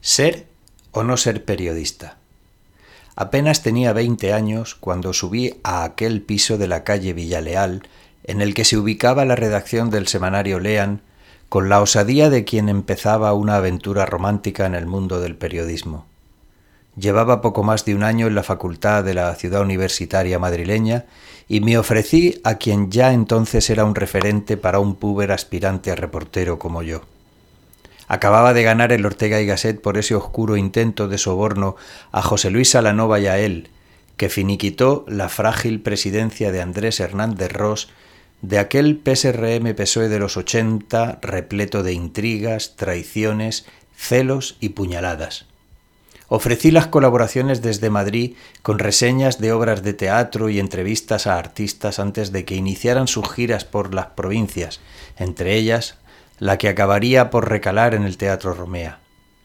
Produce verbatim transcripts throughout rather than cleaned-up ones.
¿Ser o no ser periodista? Apenas tenía veinte años cuando subí a aquel piso de la calle Villaleal en el que se ubicaba la redacción del semanario Lean, con la osadía de quien empezaba una aventura romántica en el mundo del periodismo. Llevaba poco más de un año en la facultad de la ciudad universitaria madrileña y me ofrecí a quien ya entonces era un referente para un púber aspirante a reportero como yo. Acababa de ganar el Ortega y Gasset por ese oscuro intento de soborno a José Luis Salanova y a él, que finiquitó la frágil presidencia de Andrés Hernández Ros, de aquel P S R M-P S O E de los ochenta repleto de intrigas, traiciones, celos y puñaladas. Ofrecí las colaboraciones desde Madrid con reseñas de obras de teatro y entrevistas a artistas antes de que iniciaran sus giras por las provincias, entre ellas la que acabaría por recalar en el Teatro Romea.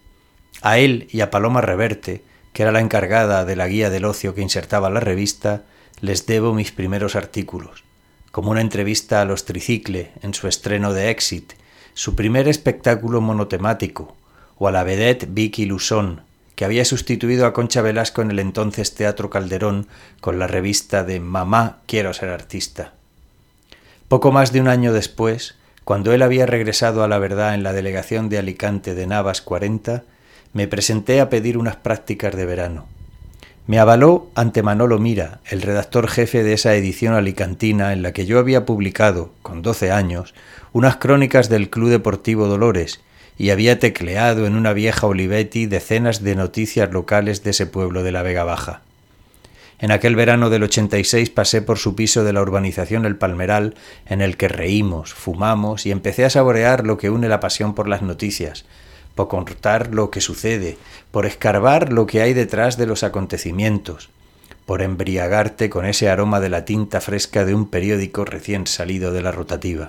A él y a Paloma Reverte, que era la encargada de la guía del ocio que insertaba la revista, les debo mis primeros artículos, como una entrevista a Los Tricicle en su estreno de Exit, su primer espectáculo monotemático, o a la vedette Vicky Luzón, que había sustituido a Concha Velasco en el entonces Teatro Calderón con la revista de Mamá, quiero ser artista. Poco más de un año después, cuando él había regresado a La Verdad en la delegación de Alicante de Navas cuarenta, me presenté a pedir unas prácticas de verano. Me avaló ante Manolo Mira, el redactor jefe de esa edición alicantina en la que yo había publicado, con doce años, unas crónicas del Club Deportivo Dolores y había tecleado en una vieja Olivetti decenas de noticias locales de ese pueblo de la Vega Baja. En aquel verano del ochenta y seis pasé por su piso de la urbanización El Palmeral, en el que reímos, fumamos y empecé a saborear lo que une la pasión por las noticias, por contar lo que sucede, por escarbar lo que hay detrás de los acontecimientos, por embriagarte con ese aroma de la tinta fresca de un periódico recién salido de la rotativa.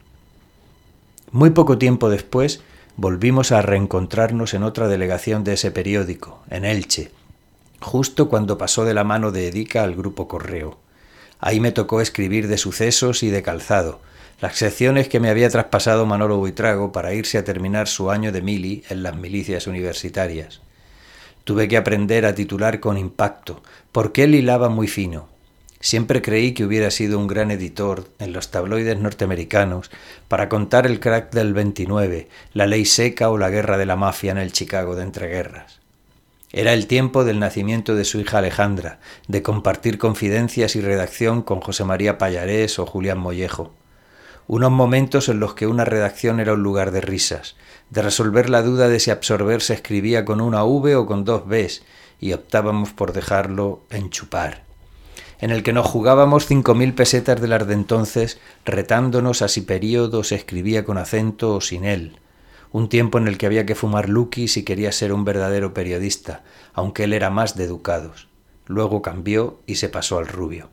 Muy poco tiempo después volvimos a reencontrarnos en otra delegación de ese periódico, en Elche, justo cuando pasó de la mano de Edica al Grupo Correo. Ahí me tocó escribir de sucesos y de calzado, las secciones que me había traspasado Manolo Buitrago para irse a terminar su año de mili en las milicias universitarias. Tuve que aprender a titular con impacto, porque él hilaba muy fino. Siempre creí que hubiera sido un gran editor en los tabloides norteamericanos para contar el crack del veintinueve, la ley seca o la guerra de la mafia en el Chicago de entreguerras. Era el tiempo del nacimiento de su hija Alejandra, de compartir confidencias y redacción con José María Pallarés o Julián Mollejo. Unos momentos en los que una redacción era un lugar de risas, de resolver la duda de si absorber se escribía con una V o con dos Bs, y optábamos por dejarlo en chupar. En el que nos jugábamos cinco mil pesetas de las de entonces, retándonos a si período se escribía con acento o sin él. Un tiempo en el que había que fumar Lucky si quería ser un verdadero periodista, aunque él era más de educados. Luego cambió y se pasó al rubio.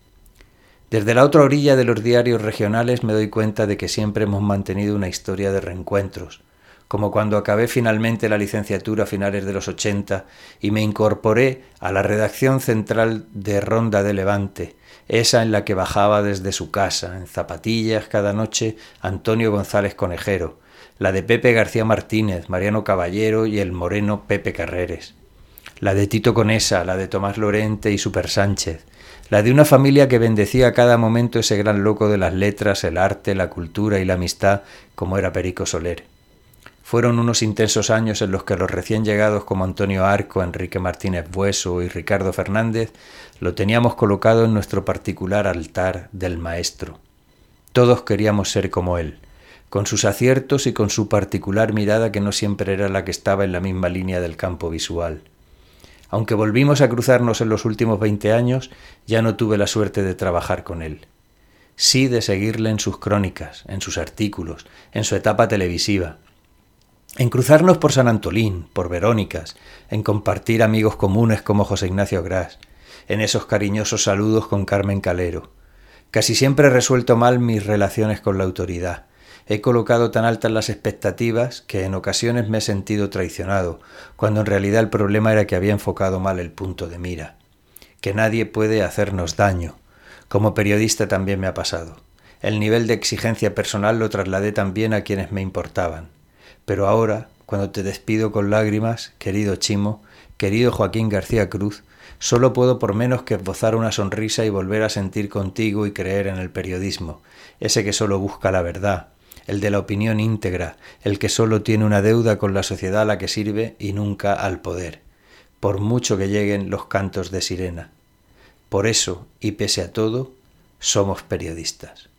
Desde la otra orilla de los diarios regionales me doy cuenta de que siempre hemos mantenido una historia de reencuentros, como cuando acabé finalmente la licenciatura a finales de los ochenta y me incorporé a la redacción central de Ronda de Levante, esa en la que bajaba desde su casa, en zapatillas cada noche, Antonio González Conejero, la de Pepe García Martínez, Mariano Caballero y el moreno Pepe Carreres, la de Tito Conesa, la de Tomás Lorente y Super Sánchez, la de una familia que bendecía a cada momento ese gran loco de las letras, el arte, la cultura y la amistad, como era Perico Soler. Fueron unos intensos años en los que los recién llegados como Antonio Arco, Enrique Martínez Bueso y Ricardo Fernández lo teníamos colocado en nuestro particular altar del maestro. Todos queríamos ser como él, con sus aciertos y con su particular mirada que no siempre era la que estaba en la misma línea del campo visual. Aunque volvimos a cruzarnos en los últimos veinte años, ya no tuve la suerte de trabajar con él. Sí de seguirle en sus crónicas, en sus artículos, en su etapa televisiva. En cruzarnos por San Antolín, por Verónicas, en compartir amigos comunes como José Ignacio Gras, en esos cariñosos saludos con Carmen Calero. Casi siempre he resuelto mal mis relaciones con la autoridad. He colocado tan altas las expectativas que en ocasiones me he sentido traicionado, cuando en realidad el problema era que había enfocado mal el punto de mira. Que nadie puede hacernos daño. Como periodista también me ha pasado. El nivel de exigencia personal lo trasladé también a quienes me importaban. Pero ahora, cuando te despido con lágrimas, querido Chimo, querido Joaquín García Cruz, solo puedo por menos que esbozar una sonrisa y volver a sentir contigo y creer en el periodismo, ese que solo busca la verdad, el de la opinión íntegra, el que solo tiene una deuda con la sociedad a la que sirve y nunca al poder, por mucho que lleguen los cantos de sirena. Por eso, y pese a todo, somos periodistas.